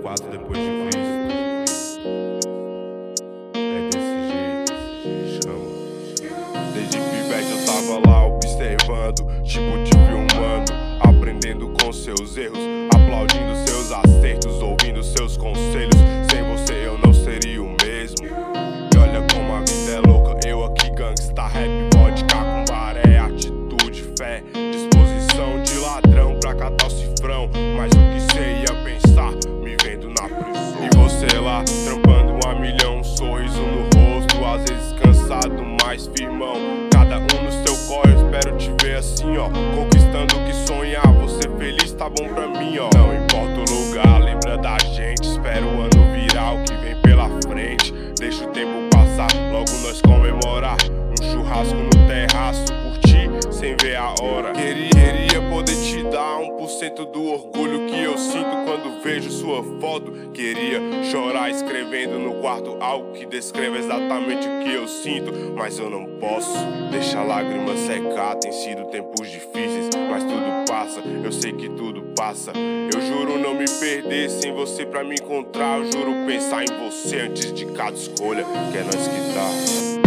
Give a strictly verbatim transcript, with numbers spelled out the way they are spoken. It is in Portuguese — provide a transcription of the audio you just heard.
quatro depois de Cristo. É desse jeito, chama. Desde pivete eu tava lá observando, tipo te filmando, aprendendo com seus erros, aplaudindo seus acertos, ouvindo seus conselhos. Sem você eu não seria o mesmo. E olha como a vida é louca, eu aqui gangsta, rap, vodka com baré, atitude, fé, disposição de ladrão pra catar o cifrão. Mas o que cê ia pensar, me vendo na prisão? E você lá, trampando um a milhão, um sorriso no rosto, às vezes cansado, mas firmão. Cada um no seu corre, eu espero te ver assim, ó, conquistando o que sonhar. Você feliz tá bom pra mim, ó. Não importa o lugar, lembra da gente. Espera o ano virar, o que vem pela frente. Deixa o tempo passar, logo nós comemorar. Um churrasco no terraço, curtir sem ver a hora. Queria, queria poder te dar um por cento do orgulho que eu sinto quando vejo sua foto. Queria chorar escrevendo no quarto algo que descreva exatamente o que eu sinto, mas eu não posso deixar a lágrima secar. Tem sido tempos difíceis, mas tudo passa, eu sei que tudo passa. Eu juro não me perder sem você pra me encontrar. Eu juro pensar em você antes de cada escolha, que é nós que tá.